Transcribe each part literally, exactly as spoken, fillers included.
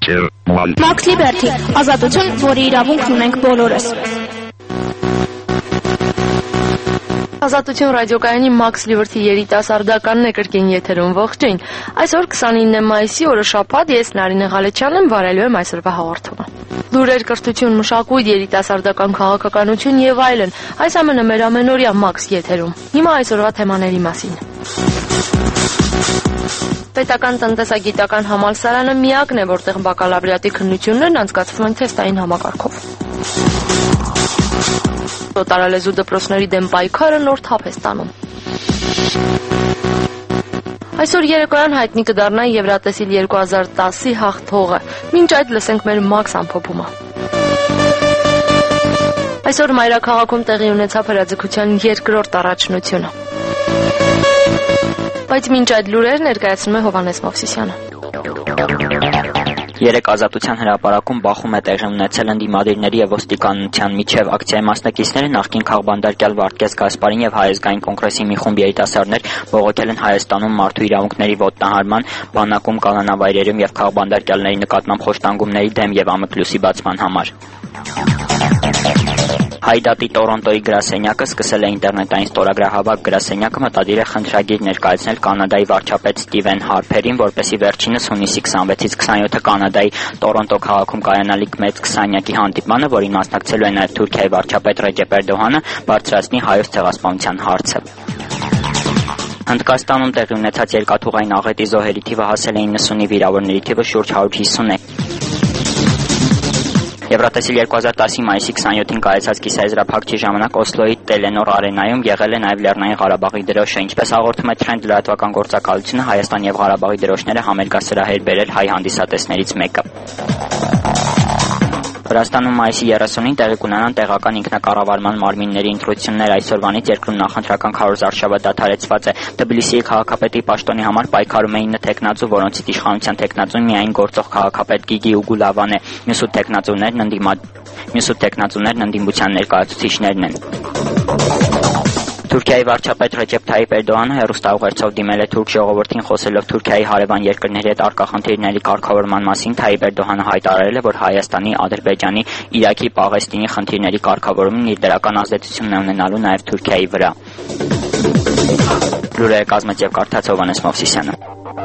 Max Liberty, ազատություն, որի իրավունքն ունենք բոլորս։ Ազատություն ռադիոկայանի Max Liberty երիտասարդականն է կրկին եթերում, ողջույն։ Այսօր քսանինը մայիսի օրը շաբաթ, ես Նարինե Ղալեչյանն եմ, վարելու եմ այսօրվա հաղորդումը։ Լուրեր, կրթություն, մշակույթ, երիտասարդական քաղաքականություն եւ այլն։ Այս ամենը մեր ամենօրյա Max եթերում։ Հիմա այսօրվա թեմաների մասին։ Պետական տնտեսագիտական համալսարանը միակն է, որտեղ բակալավրիատի քննություններն անցկացվում են թեստային համակարգով։ Օտարալեզու դպրոցների դեմ պայքարը նոր թափ է ստանում։ Այսօր երեկոյան հայտնի կդառնա Եվրատեսիլ երկու հազար տասի հաղթողը։ Մինչ այդ լսենք մեր Max ամփոփումը։ Այսօր մայրաքաղաքում տեղի ունեցավ հրաձգության երկրորդ առաջնությունը։ Բայց մինչ այդ լուրեր ներկայացնում է Հովհաննես Մովսիսյանը։ Երեք ազատության հրապարակում բախում է տեղի ունեցել ընդդիմադիրների եւ ոստիկանության միջև ակցիայի մասնակիցները նախկին քաղբանդարկյալ Վարդգես Գասպարին եւ Հայ ազգային կոնգրեսի մի խումբ երիտասարդներ բողոքել են Հայաստանում մարդու իրավունքների ոտնահարման, բանակում, կանանավայրերում եւ քաղբանդարկյալների նկատմամբ խոշտանգումների դեմ եւ ամկլուսի բացման համար։ Հայդատի Տորոնտոյի գրասենյակը սկսել է ինտերնետային ստորագրահավաք գրասենյակը մտադիր է խնդրագիր ներկայացնել Կանադայի վարչապետ Ստիվեն Հարփերին, որպեսզի վերջինս հունիսի քսանվեցից քսանյոթը Կանադայի Տորոնտո քաղաքում կայանալիք մեծ քսանյակի հանդիպմանը, որին մասնակցելու է նաև Թուրքիայի վարչապետ Ռեջեփ Էրդողանը, բարձրացնի հայոց ցեղասպանության հարցը։ Հնդկաստանում տեղի ունեցած երկաթուղային աղետի զոհերի թիվը հասել է իննսունի, վիրավորների թիվը շուրջ հարյուր հիսուն է։ Եվրատեսիլ երկու հազար տասի մայիսի քսանյոթին կայացած կիսաեզրափակչի ժամանակ Օսլոյի Տելենոր արենայում եղել է նաև Լեռնային Ղարաբաղի դրոշը, ինչպես հաղորդում է Trend լրատվական գործակալությունը, Հայաստան եւ Ղարաբաղի դրոշները համերգասրահ բերել հայ հանդիսատեսներից մեկը։ Վրաստանում մայիսի երեսունին տեղի կունենան տեղական ինքնակառավարման մարմինների ընտրություններ։ Այսօրվանից երկրում նախընտրական քարոզարշավը դադարեցված է։ Թբիլիսիի քաղաքապետի պաշտոնի համար պայքարում է ինը տեխնացու, որոնցից իշխանության տեխնացուն միայն գործող քաղաքապետ Գիգի Ուգուլավան է։ Մյուս ութ տեխնացուներն ընդդիմադ մյուս ութ տեխնացուներն ընդդիմության ներկայացուցիչներն են։ Թուրքիայի վարչապետ Ռեջեփ Թայիպ Էրդողանը հեռուստաուղերձով դիմել է թուրք ժողովրդին, խոսելով Թուրքիայի հարևան երկրների հետ առկա խնդիրների կարգավորման մասին։ Թայիպ Էրդողանը հայտարարել է, որ Հայաստանի, Ադրբեջանի, Իրաքի, Պաղեստինի խնդիրների կարգավորումն իր դրական ազդեցությունն է ունենալու նաև Թուրքիայի վրա։ Լուրերը կազմեց եւ կարդաց Հովհաննես Մովսիսյանը։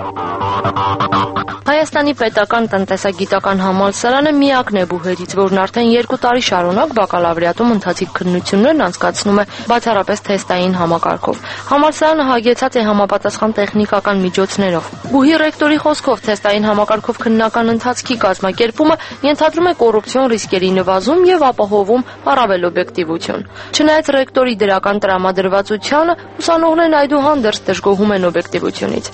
Հայաստանի պետական տնտեսագիտական համալսարանը միակն է բուհերից, որն արդեն երկու տարի շարունակ բակալավրիատում ընթացիկ քննություններն անցկացնում է բացառապես թեստային համակարգով։ Համալսարանը հագեցած է համապատասխան տեխնիկական միջոցներով։ Բուհի ռեկտորի խոսքով թեստային համակարգով քննական ընթացքի կազմակերպումը ենթադրում է կոռուպցիոն ռիսկերի նվազում եւ ապահովում առավել օբյեկտիվություն։ Չնայած ռեկտորի դրական տրամադրվածությանը, ուսանողներն այդուհանդերձ դժգոհում են օբյեկտիվությունից։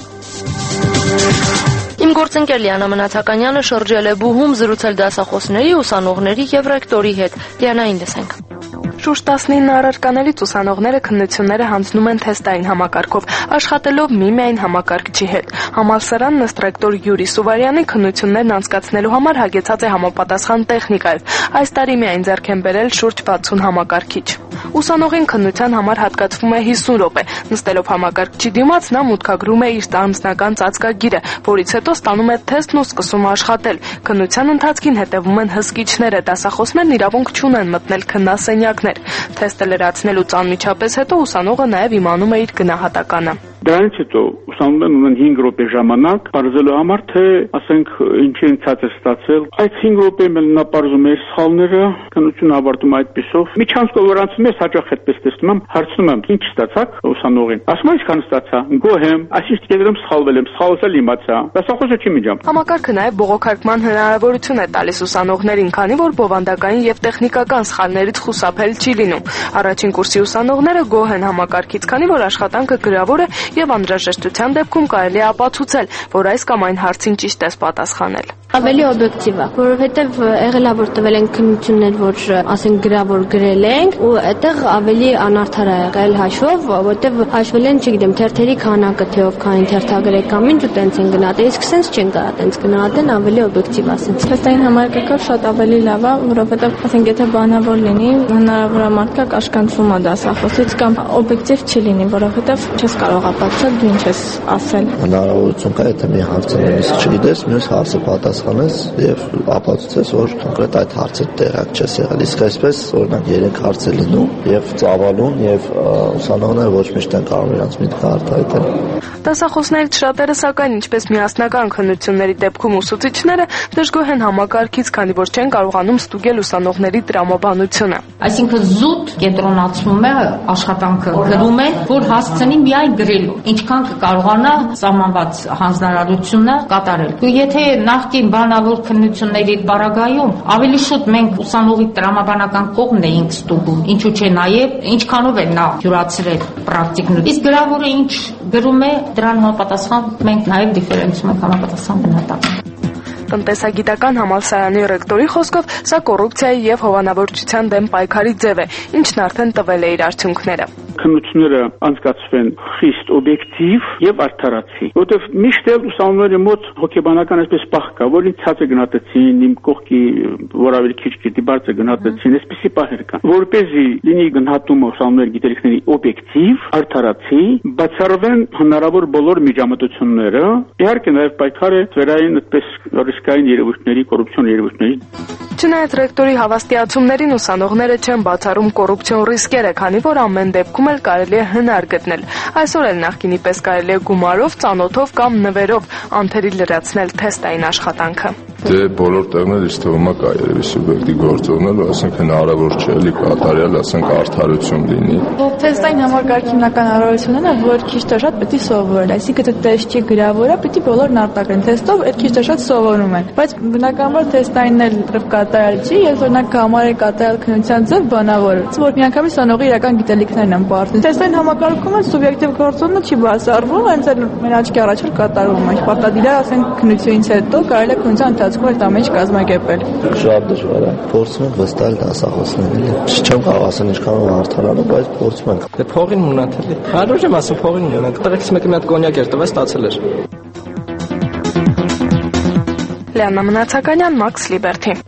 Իմ գործընկեր Լիանա Մնացականյանը շրջել է բուհում, զրուցել դասախոսների, ուսանողների եւ ռեկտորի հետ։ Լիանային լսենք։ Շուրջ տասնինը առարկանելից ուսանողները քննությունները հանձնում են թեստային համակարգով, աշխատելով միմիայն համակարգչի հետ։ Համալսարանն ըստ ռեկտոր Յուրի Սուվարյանի քննություններն անցկացնելու համար հագեցած է համապատասխան տեխնիկայով։ Այս տարի միայն ձեռք են բերել շուրջ վաթսուն համակարգիչ։ Ուսանողին քննության համար հատկացվում է հիսուն րոպե։ Նստելով համակարգչի դիմաց նա մուտքագրում է իր անձնական ծածկագիրը, որից հետո ստանում է թեստն ու սկսում աշխատել։ Քննության ընթացքին հետևում են հսկիչները, դասախոսներն իրավունք չունեն մտնել քննասենյակներ։ Թեստը լրացնելուց անմիջապես հետո ուսանողը նաև իմանում է իր գնահատականը։ Դրանից հետո ուսանողներն ունեն հինգ րոպե ժամանակ բարձելու համար, թե ասենք ինչի ցած է ստացել։ Այդ հինգ րոպեում էլ նա բարձում է սխալները, քննությունը ավարտում է այդպեսով։ Միջանցքով որ անցնում ես հաճախ այդպես տեսնում եմ, հարցնում եմ, ինչ ստացաք ուսանողին։ Ասում է, ինչքան ստացա։ Գոհ եմ, այսինքն դերում սխալվել եմ, սխալել իմացա։ Դասախոսը չի միջամ։ Համակարգը նաև բողոքարկման հնարավորություն է տալիս ուսանողներին, քանի որ բովանդակային եւ տեխնիկական սխալներից խուսափել չի լինում։ Առաջին կուրսի ուսանողները գոհ են համակարգից, քանի որ աշխատանքը գրավոր է եւ անհրաժեշտության դեպքում կարելի է ապացուցել, որ այս կամ այն հարցին ճիշտ է պատասխանել։ Ավելի օբյեկտիվ է, որովհետև եղել է որ տվել են քննություններ, որ ասենք գրավոր գրել ենք, ու այդտեղ ավելի անարդար է եղել հաշվով, որովհետև հաշվել են, չգիտեմ, թերթերի քանակը, թե ով քանի թերթագրել կամ ինչ ու տենց են գնահատել, իսկ սենց չեն կարա տենց գնահատեն, ավելի օբյեկտիվ ասենց։ Թեստային համակարգով շատ ավելի լավ է, որովհետև ասենք եթե բանավոր լինի, հնարավոր է մարդկա կաշկանդվում է դասախոսից կամ օբյեկտիվ չի լինի, որովհետև չես կարող կապակցած դու ինչ ես ասել։ Հնարավորություն կա, եթե մի հարցը նույնիսկ չգիտես, մյուս հարցը պատասխանես եւ ապացուցես, որ կոնկրետ այդ հարցը տեղակ չես եղել։ Իսկ այսպես օրինակ երեք հարց է լինում եւ ծավալուն եւ ուսանողները ոչ միշտ են կարող իրենց միտքը արտահայտել։ Դասախոսներից շատերը սակայն ինչպես միասնական քննությունների դեպքում ուսուցիչները դժգոհ են համակարգից, քանի որ չեն կարողանում ստուգել ուսանողների տրամաբանությունը։ Այսինքն զուտ կենտրոնացվում է աշխատանքը գրում է, որ հասցնի միայն գրելու, ինչքան կկարողանա սահմանված հանձնարարությունը կատարել։ Ու եթե նախկին բանավոր քննությունների բարագայում ավելի շուտ մենք ուսանողի տրամաբանական կողմն էինք ստուգում, ինչու՞ չէ նաև ինչքանով է նա յուրացրել պրակտիկն։ Իսկ գրավորը ինչ գրում է, դրան համապատասխան մենք նաև դիֆերենցիում ենք համապատասխան գնահատականը։ Տնտեսագիտական համալսարանի ռեկտորի խոսքով սա կոռուպցիայի եւ հովանավորչության դեմ պայքարի ձև է, ինչն արդեն տվել է իր արդյունքները։ Քննությունները անցկացվեն խիստ օբյեկտիվ եւ արդարացի, որովհետեւ միշտ էլ ուսանողների մոտ հոգեբանական այսպես պահ կա, որ ինձ ցածը գնահատեցին, իմ կողքի որ ավելի քիչ գիտի բարձր գնահատեցին, այսպեսի պահեր կան, որպեսզի լինի գնահատումը ուսանողների գիտելիքների օբյեկտիվ, արդարացի, բացառվեն հնարավոր բոլոր միջամտությունները, իհարկե նաեւ պայքարը ծերային այդպես ռիսկային երևույթների, կոռուպցիոն երևույթների։ Չնայած ռեկտորի հավաստիացումներին ուսանողները չեն բացառում կոռուպցիոն ռիսկերը, քանի որ ամեն դեպքում էլ կարելի է հնար գտնել։ Այսօր էլ նախկինի պես կարելի է գումարով, ծանոթով կամ նվերով անթերի լրացնել թեստային աշխատանքը։ Դե բոլոր տեղներ ինձ թվում է կա երևի սուբյեկտի գործողնել, ասենք հնարավոր չէ էլի կատարյալ, ասենք արդարություն լինի։ Թեստային համակարգի հիմնական առավելությունն է, որ քիչ թե շատ պետք է սովորել, այսինքն դե թեստի գրավորը պետք է բոլորն արտակրեն թեստով, այդ քիչ թե շատ սովորում են։ Բայց բնականաբար թեստայինն էլ լավ կատարյալ չի, եւ օրինակ համար է կատարյալ քննության ձև բանավոր, որ միանգամից ուսանողի իրական գիտելիքներն են պարտում։ Թեստային համակարգումը սուբյեկտիվ գործողությունը չի բացառվում, հենց էլ մեր աչքի առաջ էլ կատարվում է։ Պարտադիր է, ասենք քննությունից հետո կարելի է քննության ընթացքում այդ ամենը կազմակերպել։ Շատ դժվար է։ Փորձում ենք վստահել դասախոսներին։ Չեմ կարող ասել ինչքան արդարանում, բայց փորձում ենք։ Դե փողին մունաթելի։ Հարուր եմ ասում փողին մունաթ։ Տղեկից մեկը մի հատ կոնյակ էր տվել, ստացել էր։ Լիանա Մնացականյան, Max Liberty։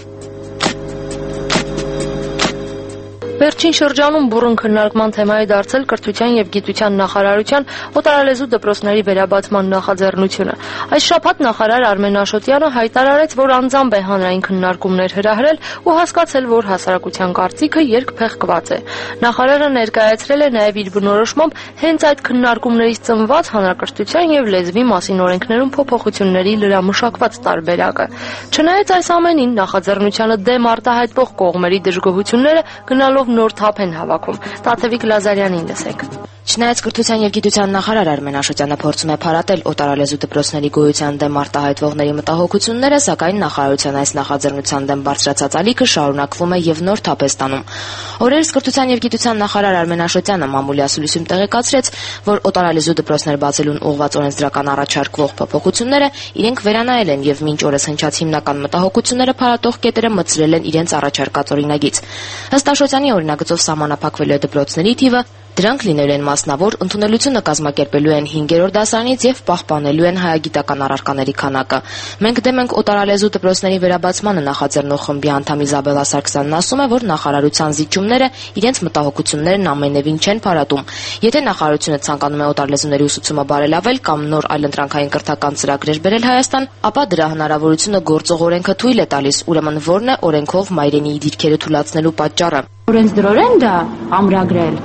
Վերջին շրջանում բուռն քննարկման թեմայի դարձել կրթության եւ գիտության նախարարության օտարալեզու դպրոցների վերաբացման նախաձեռնությունը։ Այս շաբաթ նախարար Արմեն Աշոտյանը հայտարարեց, որ անձամբ է հանրային քննարկումներ հրահրել ու հասկացել, որ հասարակության կարծիքը երկփեղկված է։ Նախարարը ներկայացրել է նաեւ իր բնորոշմամբ հենց այդ քննարկումներից ծնված հանրակրթության եւ լեզվի մասին օրենքներում փոփոխությունների լրամշակված տարբերակը։ Չնայած այս ամենին նախաձեռնությանը դեմ արտահայտվող կողմերի դժգոհությունները գնալով նոր թափ են հավաքում։ Տաթևիկ Լազարյանին լսեք։ Չնայած կրթության եւ գիտության նախարար Արմեն Աշոտյանը փորձում է փարատել օտարալեզու դպրոցների գոյության դեմ արտահայտվողների մտահոգությունները, սակայն նախարարության այս նախաձեռնության դեմ բարձրացած ալիքը շարունակվում է եւ նոր թափ է ստանում։ Օրերս կրթության եւ գիտության նախարար Արմեն Աշոտյանը մամուլի ասուլիսում տեղեկացրեց, որ օտարալեզու դպրոցներ բացելուն ուղղված օրենսդրական առաջարկվող փոփոխությունները իրենք վերանայել են եւ մինչ օրս հնչած հիմնական մտահոգությունները փարատող կետերը մտցրել են իրենց առաջարկած օրինագիծ։ Ըստ Աշոտյանի օրինագծով սահմանափակվելու է դպրոցների թիվը, դրանք լինելու են մասնավոր, ընդունելությունը կազմակերպելու են հինգերորդ դասարանից եւ պահպանելու են հայագիտական առարկաների քանակը։ Մենք դեմ ենք օտարալեզու դպրոցների վերաբացմանը նախաձեռնող խմբի անդամ Իզաբելլա Սարգսյանն ասում է, որ նախարարության զիջումները իրենց մտահոգություններն ամենևին չեն փարատում։ Եթե նախարարությունը ցանկանում է օտարալեզուների ուսուցումը բարելավել կամ նոր այլընտրանքային կրթական ծրագրեր բերել Հայաստան, ապա դրա հնարավորությունը գործող օրենքը թույլ է տալիս, ուրեմն ո՞րն է օրենքով մայրենիի դիրքերը թույլատնելու պատճառը։ Օրենսդրորեն դա ամրագրել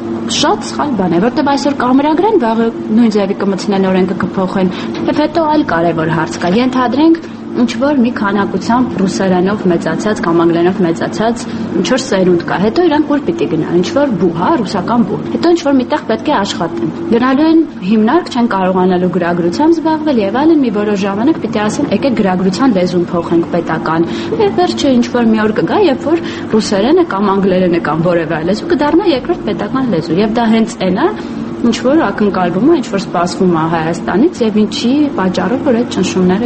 շատ սխալ բան է, որտեղ այսօր կամրագրեն, վաղը նույն ձևի կմցնեն օրենքը կփոխեն։ Եվ հետո այլ կարևոր հարց կա։ Ենթադրենք ինչ որ մի քանակությամբ ռուսերենով մեծացած կամ անգլերենով մեծացած ինչ որ սերունդ կա, հետո իրանք որ պիտի գնան, ինչ որ բու, հա, ռուսական բու։ Հետո ինչ որ միտեղ պետք է աշխատեն։ Գնալու են հիմնարկ, չեն կարողանալու գրագրությամբ զբաղվել եւ այլն, մի որոշ ժամանակ պիտի ասեն, եկեք գրագրության լեզուն փոխենք պետական։ Եվ վերջը ինչ որ մի օր կգա, երբ որ ռուսերենը կամ անգլերենը կամ որևէ այլ լեզու կդառնա երկրորդ պետական լեզու։ Եվ դա հենց այն է, ինչ որ ակնկալվում է, ինչ որ սպասվում է Հայաստանից եւ ինչի պատճառով որ այդ ճնշումները կա։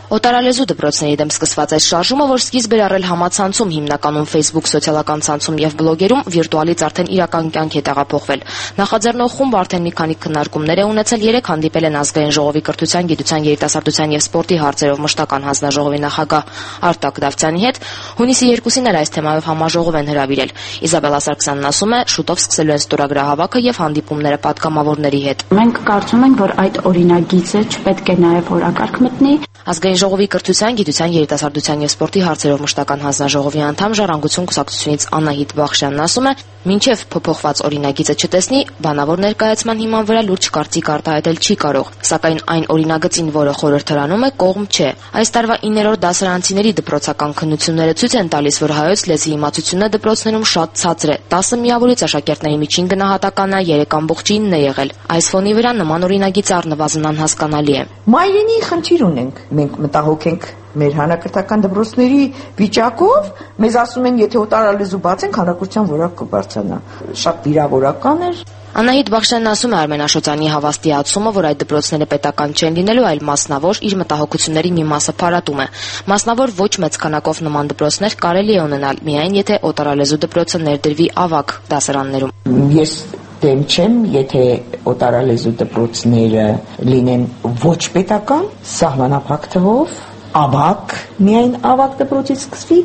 Օտարալեզու դպրոցների դեմ սկսված այս շարժումը, որ սկիզբ էր առել համացանցում, հիմնականում Facebook սոցիալական ցանցում եւ բլոգերում, վիրտուալից արդեն իրական կյանք է տեղափոխվել։ Նախաձեռնող խումբը արդեն մի քանի քննարկումներ է ունեցել, երեք հանդիպել են ազգային ժողովի կրթության, գիտության, երիտասարդության եւ սպորտի հարցերով մշտական հանձնաժողովի նախագահ Արտակ Դավթյանի հետ։ Հունիսի երկուսին էլ այս թեմայով համաժողով են հրավիրել։ Իզաբելլա Սարգսյանն ասում է, շուտով սկսելու են ստորագրահավաքը եւ հանդիպումները պատգամավորների հետ։ Մենք կարծում ենք, որ այդ օրինագիծը չպետք է նաեւ օրակարգ մտնի։ Ազգային ժողովի կրթության, գիտության, երիտասարդության եւ սպորտի հարցերով մշտական հանձնաժողովի անդամ Ժառանգություն կուսակցությունից Անահիտ Բախշյանն ասում է, մինչև փոփոխված օրինագիծը չտեսնի, բանավոր ներկայացման հիման վրա լուրջ կարծիք արտահայտել չի կարող, սակայն այն օրինագծին, որը խորհրդարանում է, կողմ չէ։ Այս տարվա իններորդ դասարանցիների դպրոցական քննությունները ցույց են տալիս, որ հայոց լեզվի իմացությունը դպրոցներում շատ ցածր է։ տասը միավորից աշակերտների միջին գնահատականը երեք ամբողջ ինն է եղել։ Այս ֆոնի վրա նման օրինագիծ առնվազն անհասկանալի է։ Մայրենի խնդիր ունենք, մենք մտահոգ ենք մեր հանրակրթական դպրոցների վիճակով, մեզ ասում են, եթե օտարալեզու բացենք, հանրակրթության որակ կբարձրանա։ Շատ վիրավորական էր։ Անահիտ Բախշյանն ասում է Արմեն Աշոտյանի հավաստիացումը, որ այդ դպրոցները պետական չեն լինելու, այլ մասնավոր, իր մտահոգությունների մի մասը փարատում է։ Մասնավոր ոչ մեծ քանակով նման դպրոցներ կարելի է ունենալ, միայն եթե օտարալեզու դպրոցը ներդրվի ավագ դասարաններում։ Ես դեմ չեմ, եթե օտարալեզու դպրոցները լինեն ոչ պետական, սահմանափակ թվով, ավագ, միայն ավագ դպրոցից սկսվի,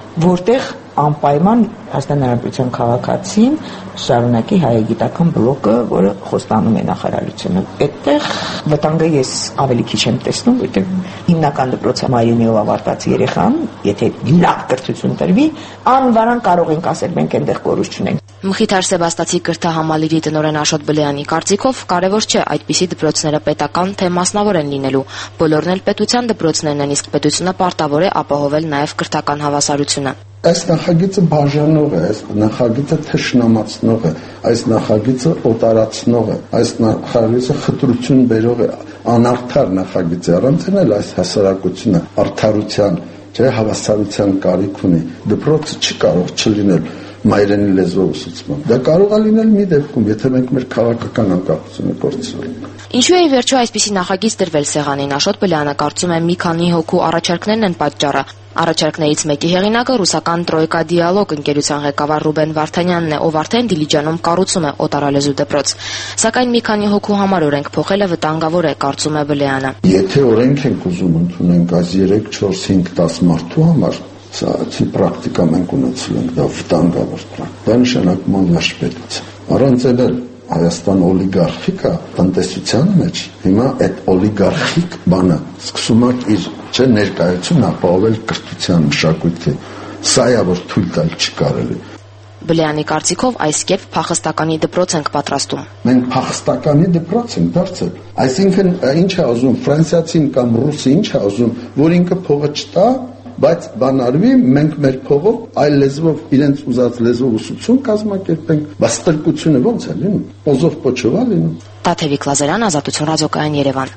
որտեղ անպայման Հայաստան Հանրապետության քաղաքացին շարունակի հայագիտական բլոկը, որը խոստանում է նախարարությունը։ Այդտեղ վտանգը ես ավելի քիչ եմ տեսնում, որտեղ հիմնական դպրոցը մայրենիով ավարտած երեխան, եթե լավ կրթություն տրվի, անվարան կարող ենք ասել մենք այնտեղ կորուստ չունենք։ Մխիթար Սեբաստացի կրթահամալիրի տնօրեն Աշոտ Բլեյանի կարծիքով կարևոր չէ այդպիսի դպրոցները պետական թե մասնավոր են լինելու։ Բոլորն էլ պետության դպրոցներն են, իսկ պետությունը պարտավոր է ապահովել նաև կրթական հավասարությունը։ Այս նախագիծը բաժանող է, այս նախագիծը թշնամացնող է, այս նախագիծը օտարացնող է, այս նախագիծը խտրություն բերող է, անարդար նախագիծ է, առանց էլ այս հասարակությունը արդարության, չէ, հավասարության կարիք ունի։ Դպրոցը չի կարող չլինել մայրենի լեզվով ուսուցման։ Դա կարող է լինել մի դեպքում, եթե մենք մեր քաղաքական անկախությունը կորցնենք։ Ինչու է վերջո այսպիսի նախագիծ դրվել սեղանին, Աշոտ Բլեյանը կարծում է մի քանի հոգու առաջարկներն են պատճառը։ Առաջարկներից մեկի հեղինակը ռուսական Տրոյկա Դիալոգ ընկերության ղեկավար Ռուբեն Վարդանյանն է, ով արդեն Դիլիջանում կառուցում է օտարալեզու դպրոց։ Սակայն մի քանի հոգու համար օրենք փոխելը վտանգավոր է, կարծում է Բլեյանը։ Եթե օրենք ենք ուզում ընդունենք այս երեք, չորս, հինգ, դաս մարդու համար, սա ցի պրակտիկա մենք ունեցել ենք, դա վտանգավոր պրակտիկա։ Դա նշանակում է լաշպետություն։ Առանց էլ Հայաստան օլիգարխիկա տնտեսության մեջ հիմա այդ օլիգարխիկ բանը սկսում է իր չէ ներկայությունը ապահովել կրթության մշակույթի։ Սա է որ թույլ տալ չի կարելի։ Բլեյանի կարծիքով այս կերպ փախստականի դպրոց ենք պատրաստում։ Մենք փախստականի դպրոց ենք դարձել։ Այսինքն ինչ է ուզում ֆրանսիացին կամ ռուսը ինչ է ուզում, որ ինքը փողը չտա, բայց բանարվի մենք մեր փողով այլ լեզվով իրենց ուզած լեզվով ուսուցում կազմակերպենք, բայց ստրկությունը ո՞նց է լինում։ Օզով փոչով է լինում։ Տաթևիկ Լազարյան, Ազատություն ռադիոկայան, Երևան։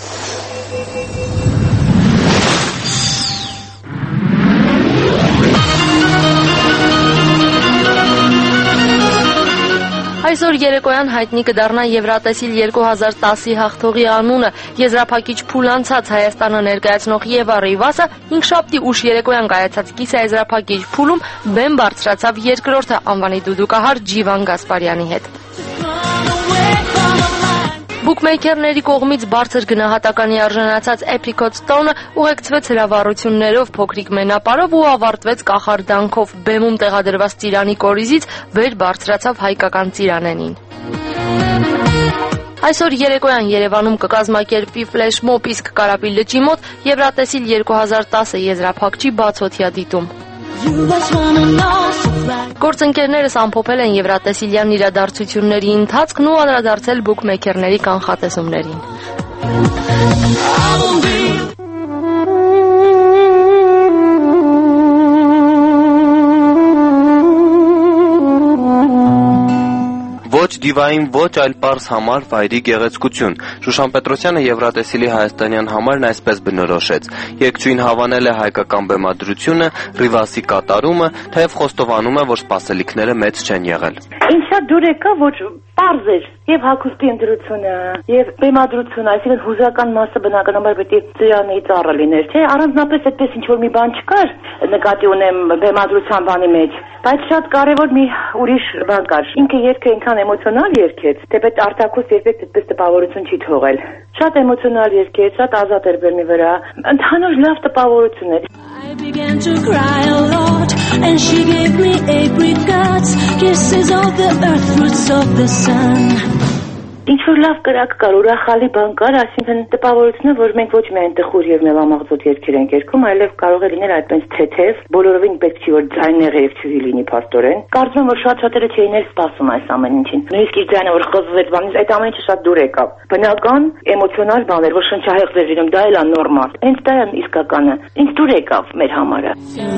Այսօր երեկոյան հայտնի կդառնա Եվրատեսիլ երկու հազար տասի հաղթողի անունը։ Եզրափակիչ փուլ անցած Հայաստանը ներկայացնող Եվա Ռիվասը հինգշաբթի ուշ երեկոյան կայացած կիսաեզրափակիչ փուլում բեմ բարձրացավ երկրորդը անվանի դուդուկահար Ջիվան Գասպարյանի հետ։ Բուքմեյքերների կողմից բարձր գնահատականի արժանացած Apricot Stone-ը ուղեկցվեց հրավառություններով, փոքրիկ մենապարով ու ավարտվեց կախարդանքով։ Բեմում տեղադրված ծիրանի կորիզից վեր բարձրացավ հայկական ծիրանենին։ Այսօր երեկոյան Երևանում կկազմակերպվի ֆլեշմոբ, իսկ Կարապի լճի մոտ Եվրատեսիլ երկու հազար տասը եզրափակչի բացօթյա դիտում։ Գործընկերներս ամփոփել են Եվրատեսիլյան իրադարձությունների ընթացքն ու անդրադարձել բուքմեյքերների կանխատեսումներին։ Ոչ դիվային, ոչ այլ պարզ համար վայրի գեղեցկություն։ Շուշան Պետրոսյանը Եվրատեսիլի հայաստանյան համարն այսպես բնորոշեց. Երգչուհին հավանել է հայկական բեմադրությունը, Ռիվասի կատարումը, թեև խոստովանում է, որ սպասելիքները մեծ չեն եղել։ Ինձ շատ դուր եկա, որ պարզ էր եւ հագուստի ընտրությունը եւ բեմադրությունը, այսինքն հուզական մասը բնականաբար պետք է ծիրանի ծառը լիներ, չէ՞, առանձնապես այդպես ինչ որ մի բան չկար, նկատի ունեմ բեմադրության բանի մեջ, բայց շատ կարեւոր մի ուրիշ բան կար։ Ինքը երգը այնքան էմոցիոնալ երգեց, թեպետ արտակոս երբեք այդպես տպավորություն չի թողել։ Շատ էմոցիոնալ երգ էր, շատ ազատ էր բեմի վրա, ընդհանուր լավ տպավորություն էր։ I began to cry a lot, and she gave me apricots, kisses of the earth, fruits of the sun. Ինչ որ լավ կրակ կար, ուրախալի բան կար, այսինքն տպավորությունը, որ մենք ոչ միայն տխուր եւ մեղամաղձոտ երգեր ենք երգում, այլև կարող է լինել այդպես թեթև, բոլորովին պետք չի որ ձայնեղը եւ չուհի լինի փաստորեն։ Կարծում եմ, որ շատ շատերը չէին էլ սպասում այս ամեն ինչին։ Նույնիսկ իր ձայնը որ խզվեց, բանից այդ ամեն ինչը շատ դուր եկավ։ Բնական, էմոցիոնալ բան էր, որ շնչահեղձ էր լինում, դա էլ է նորմալ։ Հենց դա է իսկականը։ Ինչ դուր եկավ մեր համարը։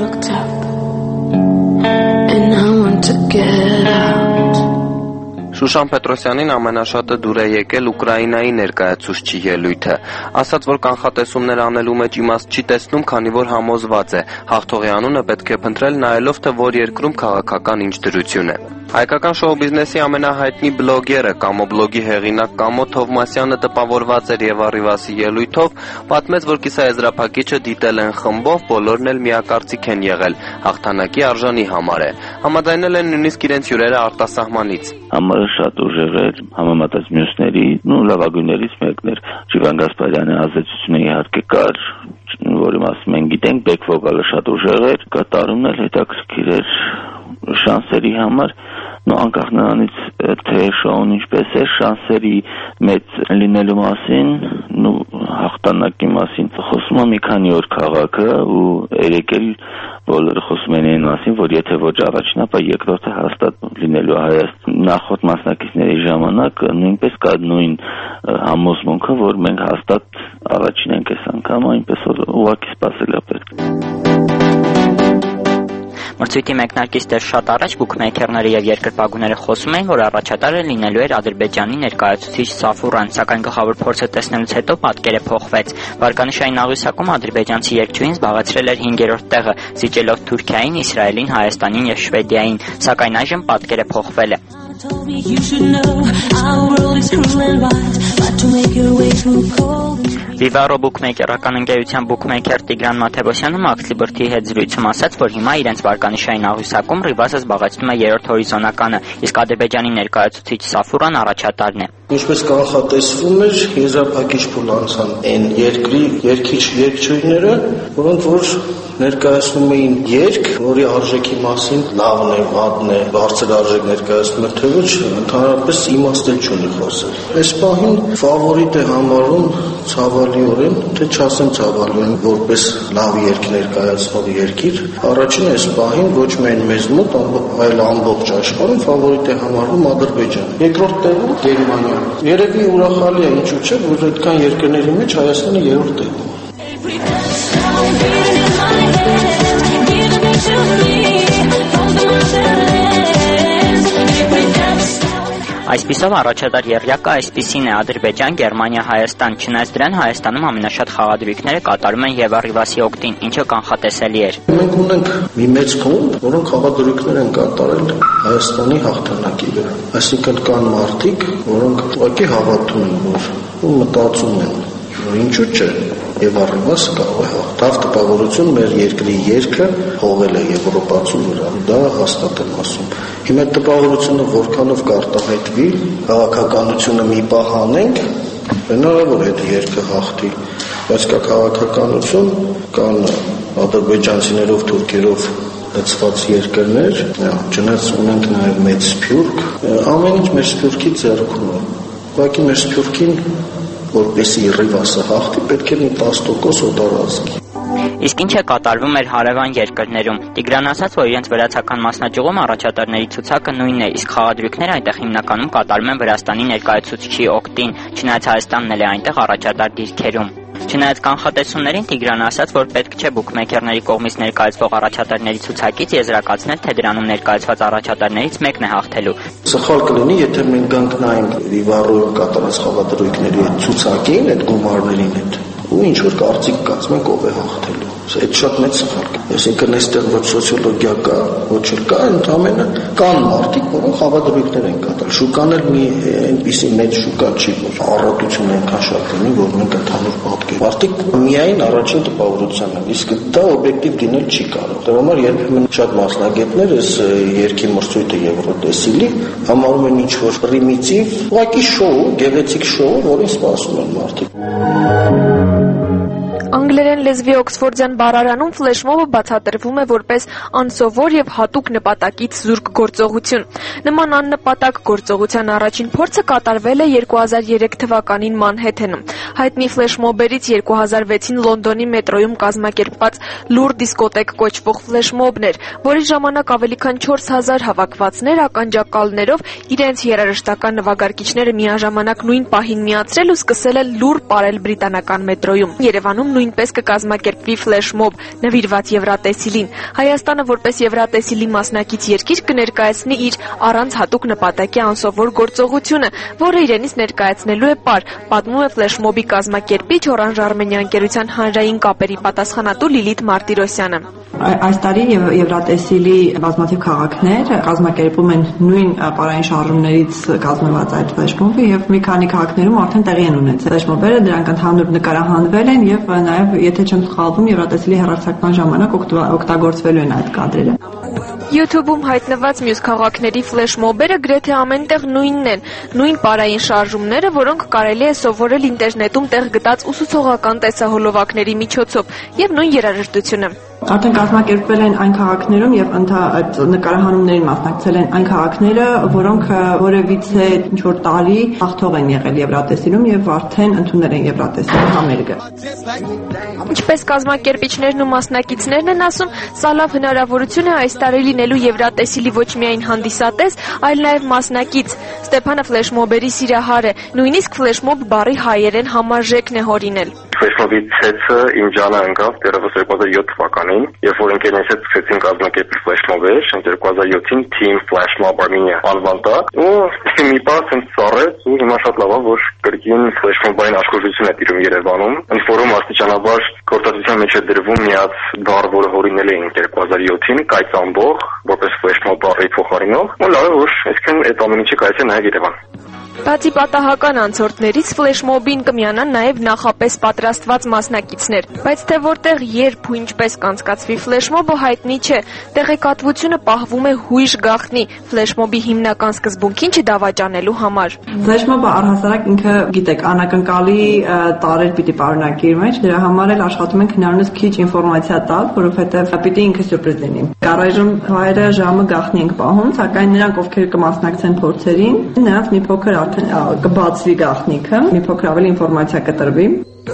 And I want to get out. Շուշան Պետրոսյանին ամենաշատը դուր է եկել Ուկրաինայի ներկայացուցչի ելույթը։ Ասաց, որ կանխատեսումներ անելու մեջ իմաստ չի տեսնում, քանի որ համոզված է, հաղթողի անունը պետք է փնտրել նայելով, թե որ երկրում քաղաքական ինչ դրություն է։ Հայկական շոու բիզնեսի ամենահայտնի բլոգերը Կամո բլոգի հեղինակ Կամո Թովմասյանը տպավորված էր Եվա Ռիվասի ելույթով, պատմեց, որ կիսաեզրափակիչը դիտել են խմբով, բոլորն էլ միակարծիք են եղել, հաղթանակի արժանի համար է։ Համաձայնել են նույնիսկ իրենց հյուրերը արտասահմանից։ Համարը շատ ուժեղ էր, համեմատած մյուսների, նու լավագույններից մեկն էր։ Ջիվան Գասպարյանի ազդեցությունը իհարկե կար, որի մասին մենք գիտենք, բեք վոկալը շատ ուժեղ էր, կատարումն էլ հետաքրքիր էր շանսերի համար, նո անկախ նրանից թե շոուն ինչպես է, շանսերի մեծ լինելու մասին, նու հաղթանակի մասին խոսում է մի քանի օր քաղաքը ու երեք էլ բոլորը խոսում են այն մասին, որ եթե ոչ առաջին, ապա երկրորդը հաստատ լինելու Հայաստան նախորդ մասնակիցների ժամանակ նույնպես կա նույն համոզմունքը, որ մենք հաստատ առաջին ենք այս անգամ, այնպես որ ուղղակի սպասել է պետք։ Մրցույթի մեկնարկից դեռ շատ առաջ բուքմեյքերները եւ երկրպագուները խոսում էին, որ առաջատարը լինելու էր Ադրբեջանի ներկայացուցիչ Սաֆուրան, սակայն գլխավոր փորձը տեսնելուց հետո պատկերը փոխվեց։ Վարկանիշային աղյուսակում ադրբեջանցի երգչուհին զբաղեցրել էր հինգերորդ տեղը, զիջելով Թուրքիային, Իսրայելին, Հայաստանին եւ Շվեդիային, սակայն այժմ պատկերը փոխվել է։ Vivaro բուքմեյքերական ընկերության բուքմեյքեր Տիգրան Մաթևոսյանը Մաքսի Բրդի հետ զրույցում ասաց, որ հիմա իրենց վարկանիշային աղյուսակում Ռիվասը զբաղեցնում է երրորդ հորիզոնականը, իսկ Ադրբեջանի ներկայացուցիչ Սաֆուրան առաջատարն է։ Ինչպես կանխատեսվում էր, եզրափակիչ փուլ անցան այն երկրի երկիչ երգչուհիները, որոնք որ ներկայացնում էին երգ, որի արժեքի մասին լավն է, վատն է, բարձր արժեք ներկայացնում է, թե ոչ ընդհանրապես իմաստել չունի խոսել։ Այս պահին ֆավորիտ է համարում ցավալիորեն, թե չասեմ ցավալիորեն, որպես լավ երգ ներկայացնող երկիր, առաջին այս պահին ոչ միայն մեզ մոտ, այլ ամբողջ աշխարհում ֆավորիտ է համարվում Ադրբեջանը։ Երկրորդ տեղը Գերմանիա։ Երևի ուրախալի է, ինչու՞ չէ, որ այդքան երկրների մեջ Հայաստանը երրորդ տեղում Այսպիսով առաջատար եռյակը այսպիսին է Ադրբեջան, Գերմանիա, Հայաստան, չնայած դրան Հայաստանում ամենաշատ խաղադրույքները կատարում են Եվա Ռիվասի օգտին, ինչը կանխատեսելի էր։ Մենք ունենք մի մեծ խումբ, որոնք խաղադրույքներ են կատարել Հայաստանի հաղթանակի վրա։ Այսինքն կան մարդիկ, որոնք ուղղակի հավատում են, որ ու մտածում են, որ ինչու՞ չէ, Եվա Ռիվասը կարող է հաղթալ տպավորություն մեր երկրի երգը հողել է եվրոպացու վրա, դա հաստատ եմ ասում։ Հիմա տպավորությունը որքանով կարտահայտվի, քաղաքականությունը մի պահ անենք, հնարավոր է դա երգը հաղթի, բայց կա քաղաքականություն, կան ադրբեջանցիներով, թուրքերով լցված երկրներ, չնայած ունենք նաև մեծ սփյուռք, ամեն ինչ մեր սփյուռքի ձեռքում է։ Ուղղակի մեր սփյուռքին որպեսի Ռիվասը հաղթի, պետք է մի տասը տոկոս օտարազգի։ Իսկ ինչ է կատարվում էր հարևան երկրներում։ Տիգրան ասաց, որ իրենց վրացական մասնաճյուղում առաջատարների ցուցակը նույնն է, իսկ խաղադրույքները այնտեղ հիմնականում կատարում են Վրաստանի ներկայացուցչի օգտին, չնայած Հայաստանն էլ է այնտեղ առաջատար դիրքերում։ Չնայած կանխատեսումներին Տիգրանը ասաց, որ պետք չէ բուքմեյքերների կողմից ներկայացվող առաջատարների ցուցակից եզրակացնել, թե դրանում ներկայացված առաջատարներից մեկն է հաղթելու։ Սխալ կլինի, եթե մենք գանք նայենք Վիվարոյում կատարած խաղադրույքների ցուցակին, այդ գումարներին հետ, ու ինչ որ կարծիք կացնենք ով է հաղթելու։ Այդ շատ մեծ սխալ է։ Այսինքն այստեղ ոչ սոցիոլոգիա կա, ոչ էլ կա, ընդհանրապես կան մարդիկ, որոնք խավադրույքներ են կատարել։ Շուկան էլ մի այնպիսի մեծ շուկա չի, որ առատությունը այնքան շատ լինի, որ մենք ընդհանուր պատկեր։ Մարդիկ միայն առաջին տպավորությունն են, իսկ դա օբյեկտիվ լինել չի կարող։ Դրա համար երբեմն շատ մասնագետներ այս երկի մրցույթը Եվրոտեսիլի համարում են ինչ-որ պրիմիտիվ, ուղղակի շոու, գեղեցիկ շոու, որին սպասում են մարդիկ։ Անգլերեն լեզվի Օքսֆորդյան բառարանում ֆլեշմոբը բացատրվում է որպես անսովոր եւ հատուկ նպատակից զուրկ գործողություն։ Նման աննպատակ գործողության առաջին փորձը կատարվել է երկու հազար երեք թվականին Մանհեթենում։ Հայտնի ֆլեշմոբերից երկու հազար վեցին Լոնդոնի մետրոյում կազմակերպված լուր դիսկոտեկ կոչվող ֆլեշմոբն էր, որի ժամանակ ավելի քան չորս հազար հավաքվածներ ականջակալներով իրենց երաժշտական նվագարկիչները միաժամանակ նույն պահին միացրել ու սկսել են լուր ապրել բրիտանական մետրոյում։ Երևանում նույնպես կկազմակերպվի ֆլեշմոբ նվիրված Եվրատեսիլին։ Հայաստանը որպես Եվրատեսիլի մասնակից երկիր կներկայացնի իր առանց հատուկ նպատակի անսովոր գործողությունը, որը իրենից ներկայացնելու է պար, պատմում է ֆլեշմոբի կազմակերպիչ Օրանժ Արմենիա ընկերության հանրային կապերի պատասխանատու Լիլիթ Մարտիրոսյանը։ Այս տարի Եվրատեսիլի բազմաթիվ քաղաքներ կազմակերպում են նույն պարային շարժումներից կազմված այդ ֆլեշմոբը եւ մի քանի քաղաքներում արդեն տեղի են ունեցել ֆլեշմոբերը, դրանք ընդհանուր նկարահանվել են եւ նաեւ եթե չեմ սխալվում Եվրատեսիլի հեռարձակման ժամանակ օգտագործվելու են այդ կադրերը։ YouTube-ում հայտնված մյուս քաղաքների ֆլեշմոբերը գրեթե ամենտեղ նույնն են, նույն պարային շարժումները, որոնք կարելի է սովորել ինտերնետում տեղ գտած ուսուցողական տեսահոլովակների միջոցով եւ նույն երաժշտությունը։ Արդեն կազմակերպվել են այն քաղաքներում եւ այդ նկարահանումներին մասնակցել են այն քաղաքները, որոնք որևիցե ինչ-որ տարի հաղթող են եղել Եվրատեսիլում եւ արդեն ընդունել են Եվրատեսիլի համերգը։ Ինչպես կազմակերպիչներն ու մասնակիցներն են ասում, սա լավ հնարավորություն է այս տարի լինելու Եվրատեսիլի ոչ միայն հանդիսատես, այլ նաեւ մասնակից։ Ստեփանը ֆլեշմոբերի սիրահար է, նույնիսկ ֆլեշմոբ բառի հայերեն համարժեքն է հորինել։ Ֆլեշմոբի ցեցը իմ ջանը ընկավ դեռևս երկու հազար յոթ թվականին, երբ որ ընկերներս հետ սկսեցին կազմակերպել ֆլեշմոբեր, երկու հազար յոթին Team Flash Mob Armenia անվան տա, ու մի պահ ինձ ծառեց ու հիմա շատ լավ է, որ կրկին ֆլեշմոբային աշխուժություն է տիրում Երևանում, ընդ որում աստիճանաբար գործածության մեջ է դրվում միած բառ, որը հորինել էինք երկու հազար յոթին, կայծ ամբող, որպես ֆլեշմոբ բառի փոխարինող, ու լավ է, որ այսքան այդ ամեն ինչը կայացե նաև Երևան։ Բացի պատահական անցորդներից ֆլեշմոբին կմիանան նաև նախապես պատրաստված մասնակիցներ, բայց թե որտեղ, երբ ու ինչպես կանցկացվի ֆլեշմոբը հայտնի չէ։ Տեղեկատվությունը պահվում է հույժ գաղտնի ֆլեշմոբի հիմնական սկզբունքին չդավաճանելու համար։ Ֆլեշմոբը առհասարակ ինքը, գիտեք, անակնկալի տարեր պիտի պարունակի իր մեջ, դրա համար էլ աշխատում ենք հնարավորինս քիչ ինֆորմացիա տալ, որովհետև պիտի ինքը սյուրպրիզ լինի։ Առայժմ հայերը ժամը գաղտնի ենք պահում, սակայն նրանք, ովքեր կմասնակցեն փորձերին, նրանց մի փոքր արդեն կբացվի գաղտնիքը, մի փոքր ավելի ինֆորմացիա կտրվի։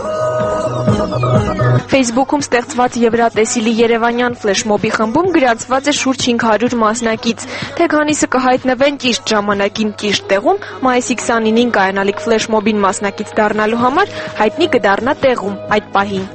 Facebook-ում ստեղծված Եվրատեսիլի Երևանյան ֆլեշմոբի խմբում գրանցված է շուրջ հինգ հարյուր մասնակից։ Թե քանիսը կհայտնվեն ճիշտ ժամանակին ճիշտ տեղում, մայիսի քսանինին կայանալիք ֆլեշմոբին մասնակից դառնալու համար, հայտնի կդառնա տեղում այդ պահին։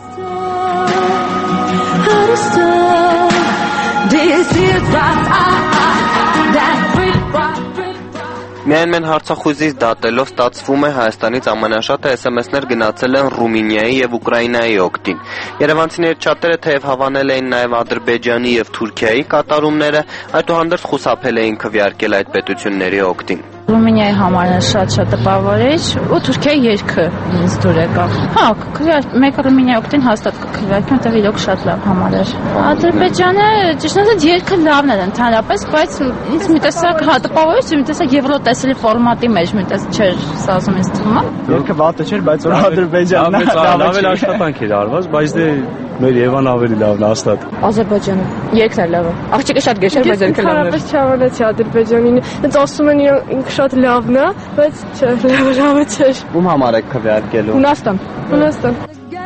Միայն մեն հարցախույզից դատելով ստացվում է Հայաստանից ամենաշատը էս էմ էս-ներ գնացել են Ռումինիայի եւ Ուկրաինայի օգտին։ Երևանցիների շատերը թեև հավանել էին նաեւ Ադրբեջանի եւ Թուրքիայի կատարումները, այդուհանդերձ խուսափել էին քվեարկել այդ պետությունների օգտին։ Ռումինիայի համարն է շատ-շատ տպավորիչ ու Թուրքիայի երկը ինձ դուր եկավ։ Հա, մեկը Ռումինիայի օգտին հաստատ կքվեարկեմ, որտեղ իրոք շատ լավ համար էր։ Ադրբեջանը ճիշտ ասած երկը լավն էր ընդհանրապես, բայց ինձ մի տեսակ հա տպավորիչ, մի տեսակ Եվրոտեսիլի ֆորմատի մեջ մի տեսակ չէր սազում ինձ թվում։ Երկը վատը չէր, բայց որ Ադրբեջանն լավ աշխատանք էր արված, բայց դե մեր Եվան ավելի լավն է հաստատ։ Ադրբեջանը երկն է լավը։ Աղջիկը շատ գեշ էր, բայց երկը լավն էր։ Ես չավանեցի Ադրբեջանին։ Ինձ ասում են ինքը շատ լավն է, բայց չէ, լավը չէր։ Ում համար եք քվեարկելու։ Հունաստան։ Հունաստան։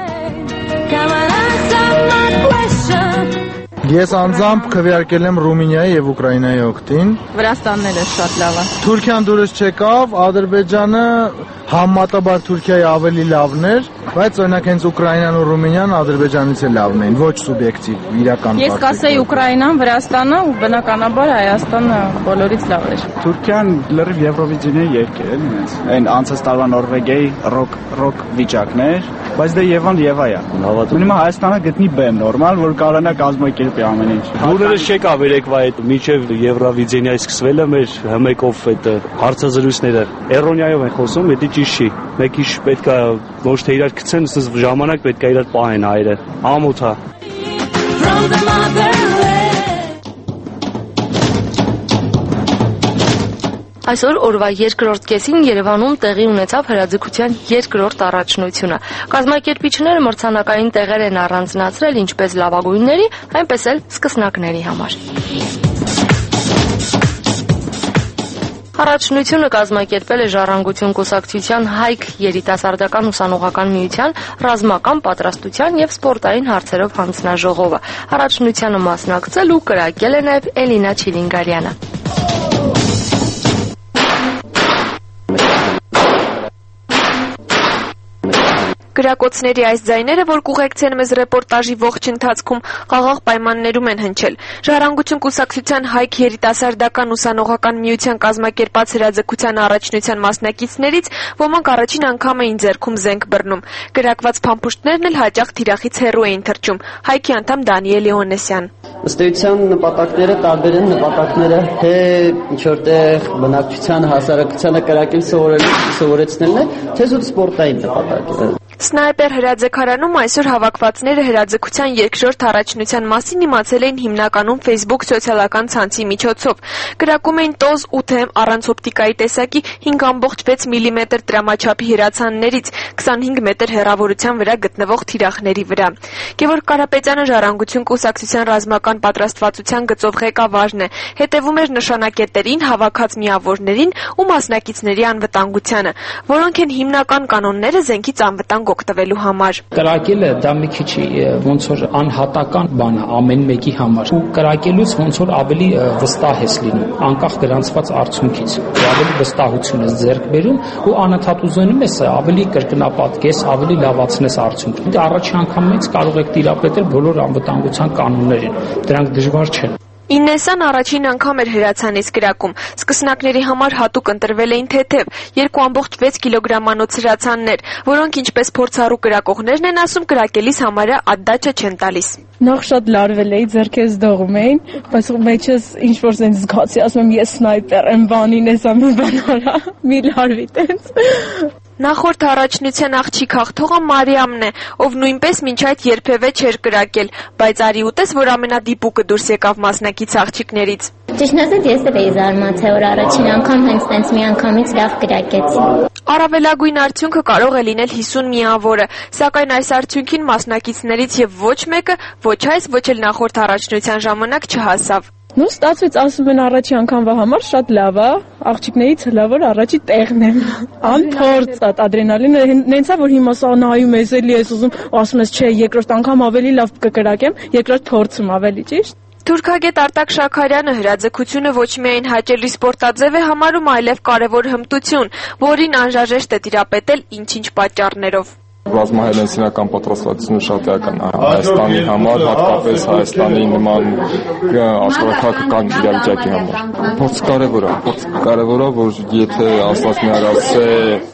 Ես անձամբ քվեարկել եմ Ռումինիայի եւ Ուկրաինայի օգտին։ Վրաստանն էլ է շատ լավը։ Թուրքիան դուրս չեկավ, Ադրբեջանը համեմատաբար Թուրքիայի ավելի լավն էր, բայց օրինակ հենց Ուկրաինան ու Ռումինիան Ադրբեջանից էլ լավն էին, ոչ սուբյեկտիվ, իրական։ Ես կասեի Ուկրաինան, Վրաստանը ու բնականաբար Հայաստանը բոլորից լավ էր։ Թուրքիան լրիվ Եվրովիզիոնի երկեր էր ինձ։ Այն անցած տարվա Նորվեգիայի ռոք ռոք վիճակներ, Բայց դե Եվան Եվա է։ Մնում է Հայաստանը գտնի բեմ նորմալ, որ կարողանա կազմակերպի ամեն ինչ։ Լուրերս չեկա երեկվա այդ միջև Եվրովիզիոնիայի սկսվելը մեր հմեկով այդ հարցազրույցները էրոնիայով են խոսում, դա ճիշտ չի։ Մեկի պետք է ոչ թե իրար գցեն, ասես ժամանակ պետք է իրար պահեն հայերը։ Ամոթ է։ Այսօր օրվա երկրորդ կեսին Երևանում տեղի ունեցավ հրաձգության երկրորդ առաջնությունը։ Կազմակերպիչները մրցանակային տեղեր են առանձնացրել ինչպես լավագույնների, այնպես էլ սկսնակների համար։ Առաջնությունը կազմակերպել է Ժառանգություն կուսակցության Հայք երիտասարդական ուսանողական միության ռազմական պատրաստության և սպորտային հարցերով հանձնաժողովը։ Առաջնությանը մասնակցել ու կրակել է նաև Էլինա Չիլինգարյանը։ Գրակոծների այս ձայները, որ կուղեկցեն մեզ ռեպորտաժի ողջ ընթացքում, խաղաղ պայմաններում են հնչել։ Ժառանգություն կուսակցության Հայք երիտասարդական ուսանողական միության կազմակերպած հրաձգության առաջնության մասնակիցներից ոմանք առաջին անգամ էին ձեռքում զենք բռնում։ Գրակված փամփուշտներն էլ հաճախ թիրախից հեռու էին թռչում։ Հայքի անդամ Դանիել Հովհաննիսյան։ Ըստ էության նպատակները տարբեր են, նպատակները թե ինչ որտեղ բնակչության հասարակությանը կրակել սովորեցնելն է, թե զուտ սպորտային նպատակը։ Սնայպեր հրաձգարանում այսօր հավաքվածները հրաձգության երկրորդ առաջնության մասին իմացել էին հիմնականում Facebook սոցիալական ցանցի միջոցով։ Գրակում էին տոզ ութ էմ առանց օպտիկայի տեսակի հինգ կόμma վեց միլիմետր տրամաչափի հրացաններից քսանհինգ մետր հեռավորության վրա գտնվող թիրախների վրա։ Գևորգ Կարապետյանը Ժառանգություն կուսակցության ռազմական պատրաստվածության գծով ղեկավարն է։ Հետևում էր նշանակետերին, հավաքած միավորներին ու մասնակիցների անվտանգությանը, որոնք են հիմնական կանոնները զենքից անվտանգ օգտվելու համար։ Կրակելը դա մի քիչ ոնց որ անհատական բան է ամեն մեկի համար։ Ու կրակելուց ոնց որ ավելի վստահ ես լինում, անկախ գրանցված արդյունքից։ Ավելի վստահություն ես ձեռք բերում ու անընդհատ ուզենում ես ավելի կրկնապատկես, ավելի լավացնես արդյունքը։ Դա առաջին անգամից կարող եք տիրապետել բոլոր անվտանգության կանոններին։ Դրանք դժվար չեն։ Ինեսան առաջին անգամ էր հրացանից գրակում։ Սկսնակների համար հատուկ ընտրվել էին թեթև երկու կόμma վեց կիլոգրամանոց հրացաններ, որոնք ինչպես փորձառու գրակողներն են ասում, կրակելիս համարյա ադդաճը չեն տալիս։ Նախ շատ լարվել էի, ձեռքերս դողում էին, բայց մեջս ինչ որ sense զգացի, ասում եմ ես սնայպեր եմ, բանին ես ամի բան արա, մի լարվի տենց։ Նախորդ առաջնության աղջիկ հաղթողը Մարիամն է, ով նույնպես մինչ այդ երբևէ չէր կրակել, բայց արի ուտես, որ ամենադիպուկը դուրս եկավ մասնակից աղջիկներից։ Ճիշտն ասած, ես էլ էի զարմացել, որ առաջին անգամ հենց տենց մի անգամից լավ կրակեցի։ Առավելագույն արդյունքը կարող է լինել հիսուն միավորը, սակայն այս արդյունքին մասնակիցներից եւ ոչ մեկը ոչ այս, ոչ էլ նախորդ առաջնության ժամանակ չհասավ։ Ну, ստացվեց, ասում են առաջի անգամվա համար շատ լավ է, աղջիկներից լավ որ առաջի տեղն եմ։ Անփորձ է, ադրենալինը նենց է, որ հիմա սա նայում ես էլի ես ուզում, ասում ես, չէ, երկրորդ անգամ ավելի լավ կկրակեմ, երկրորդ փորձում ավելի ճիշտ։ Թուրքագետ Արտակ Շաքարյանը հրաձգությունը ոչ միայն հաճելի սպորտաձև է համարում, այլև կարևոր հմտություն, որին անհրաժեշտ է տիրապետել ինչ-ինչ պատճառներով։ Ռազմահայտնական պատրաստվածությունը շատ էական է Հայաստանի համար, հատկապես Հայաստանի նման աշխարհաքաղաքական իրավիճակի համար։ Փորձ կարևոր է, փորձ կարևոր է, որ եթե Աստված մի արած է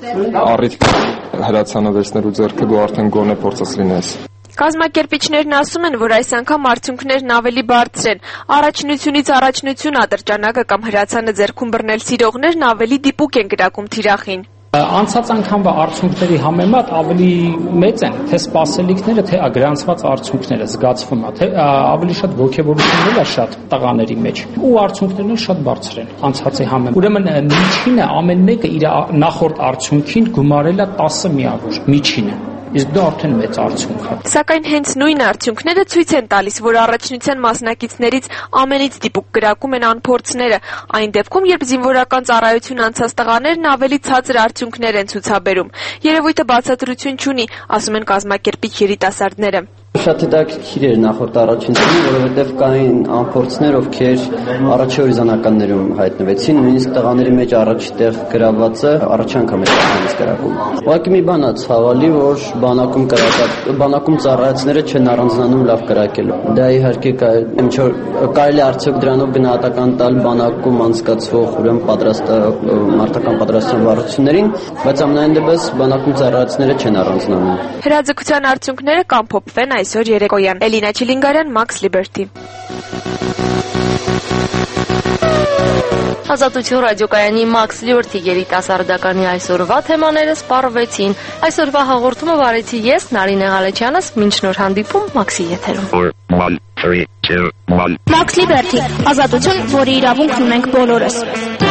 առիթ հրացանը վերցնելու ձեռքը դու արդեն գոնե փորձես լինես։ Կազմակերպիչներն ասում են, որ այս անգամ արդյունքներն ավելի բարձր են։ Առաջնությունից առաջնություն ատրճանակը կամ հրացանը ձեռքում բռնել սիրողներն ավելի դիպուկ են գրակում թիրախին։ Անցած անգամվա արդյունքների համեմատ ավելի մեծ են թե սպասելիքները, թե գրանցված արդյունքները զգացվում է, թե ավելի շատ ոգևորություններ է շատ տղաների մեջ ու արդյունքներն էլ շատ բարձր են անցածի համեմատ։ Ուրեմն միջինը ամեն մեկը իր նախորդ արդյունքին գումարել է տասը միավոր, միջինը։ Իսկ դա արդեն մեծ արդյունք է։ Սակայն հենց նույն արդյունքները ցույց են տալիս, որ առաջնության մասնակիցներից ամենից դիպուկ գրակում են անփորձները, այն դեպքում, երբ զինվորական ծառայություն անցած տղաներն ավելի ցածր արդյունքներ են ցուցաբերում։ Երևույթը բացատրություն չունի, ասում են կազմակերպիչ երիտասարդները։ Շատ հետաքրքիր էր նախորդ առաջին թիմը, որովհետև կային անփորձներ, ովքեր առաջի հորիզոնականներում հայտնվեցին, նույնիսկ տղաների մեջ առաջի տեղ գրավվածը առաջ անգամ է տղաներից կրակում։ Ուղղակի մի բան է ցավալի, որ բանակում կրակած բանակում ծառայեցները չեն առանձնանում լավ կրակելու։ Դա իհարկե կարելի է արդյոք դրանով գնահատական տալ բանակում անցկացվող ուրեմն պատրաստ մարտական պատրաստության վարություններին, բայց ամենայն դեպս բանակում ծառայեցները չեն առանձնանում։ Հրաձգության արդյունքները կամփոփվեն այսօր երեկոյան։ Էլինա Չիլինգարյան, Max Liberty։ Ազատություն ռադիոկայանի Max Liberty երիտասարդականի այսօրվա թեմաները սպառվեցին։ Այսօրվա հաղորդումը վարեցի ես, Նարինե Ղալեչյանս, մինչ նոր հանդիպում Max-ի եթերում։ Max Liberty, ազատություն, որի իրավունքն ունենք բոլորս։